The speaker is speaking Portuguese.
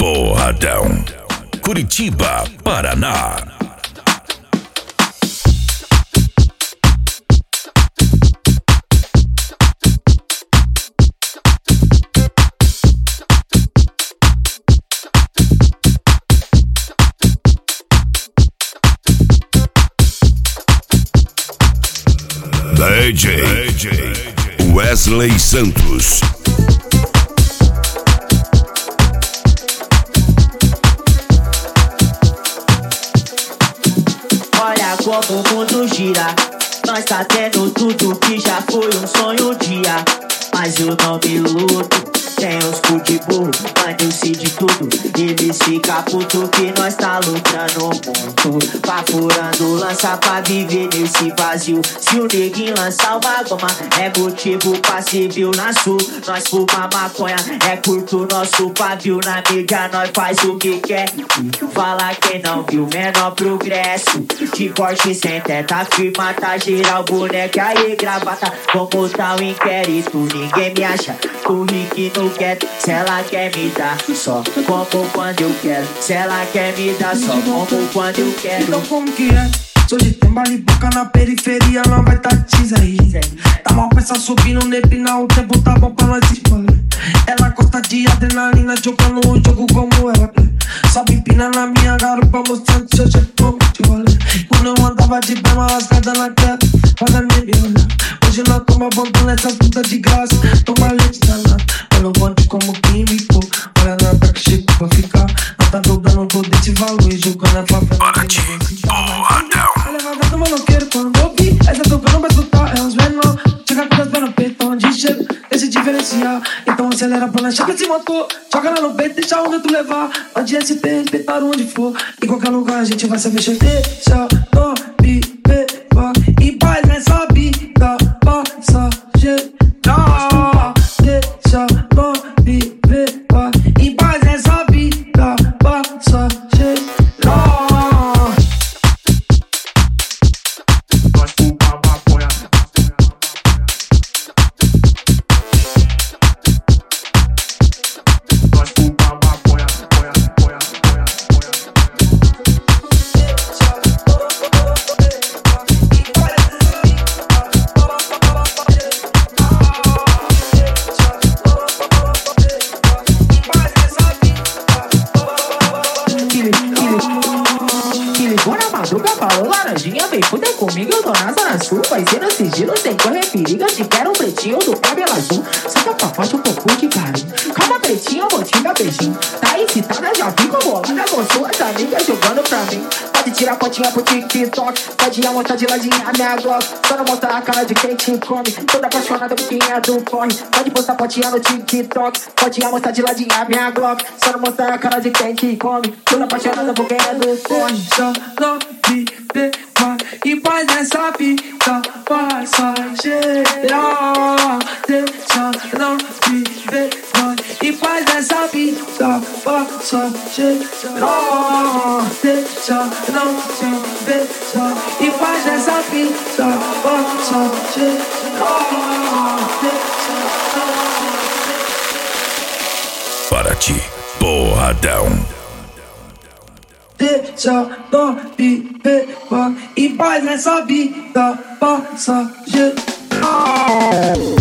Porradão. Curitiba, Paraná. DJ Wesley Santos. Olha como o mundo gira. Nós tá tendo tudo que já foi um sonho um dia. Mas eu não me iludo. Tem uns cu de burro, mas eu sei de tudo. Eles ficam puto que nós tá lutando muito. Furando lança pra viver nesse vazio. Se o neguinho lançar uma goma, é motivo pra civil na sul. Nós fuma maconha, é curto nosso pavio. Na mídia nós faz o que quer. Fala quem não viu menor progresso. De corte sem teta, firma, tá geral, boneca aí gravata. Como tá o inquérito, ninguém me acha. Tô rico no quero, se ela quer me dar, só como quando eu quero. Se ela quer me dar, só como quando eu quero. Então como que é? Sou de Tembali, boca na periferia, não vai tá tease aí. Tá mal pensar subindo, neblina, o tempo tá bom pra nós escolher. Ela gosta de adrenalina, jogando o jogo como ela quer. Sobe empina na minha garupa, mostrando seu jeito como de rolê. Quando eu andava de bema, lascada na queda, faz a minha olhar. Hoje nós toma bombom nessas putas de graça, toma leite danado. Olha o bonde como químico, olha na hora que chego pra ficar. Não tá dobrando todo esse valor e jogando a favela. Para ti, porradão. A levada do maloqueiro quando eu vi essa tocando pra escutar, é uns menor. Chega com as pernas no peito, onde chega, esse diferencial. Então acelera pra nós, chega esse motor. Joga lá no peito, deixa onde tu levar. Pode SP, respeitar onde for. Em qualquer lugar a gente vai se mexer. Deixa, dorme, beba. E paz nessa vida, passageira. Deixa, dorme, beba. E paz nessa vida, passageira. Falou laranjinha, vem fuder comigo, eu tô na zona sul. Vai ser no sigilo, sem correr perigo. Eu te quero um pretinho do cabelo azul. Saca pra forte um pouco de carinho. Calma, pretinho, eu vou te dar beijinho. Tá excitada, já fico bolada com suas amigas jogando pra mim. Pode tirar fotinha pro TikTok, pode mostrar de ladinha a minha Glock. Só não mostrar a cara de quem te come. Toda apaixonada por quem é do corre. Pode postar fotinha no TikTok, pode mostrar de ladinha a minha Glock. Só não mostrar a cara de quem te come. Toda apaixonada por quem é do corre. Deixa, não viver, vai e paz nessa vida passageira. Deixa, não viver, vai e paz nessa vida passageira. Deixa, não viver, vai e paz nessa vida passageira. Para ti, porradão. Deixa, dorme, beba e paz nessa vida passageira.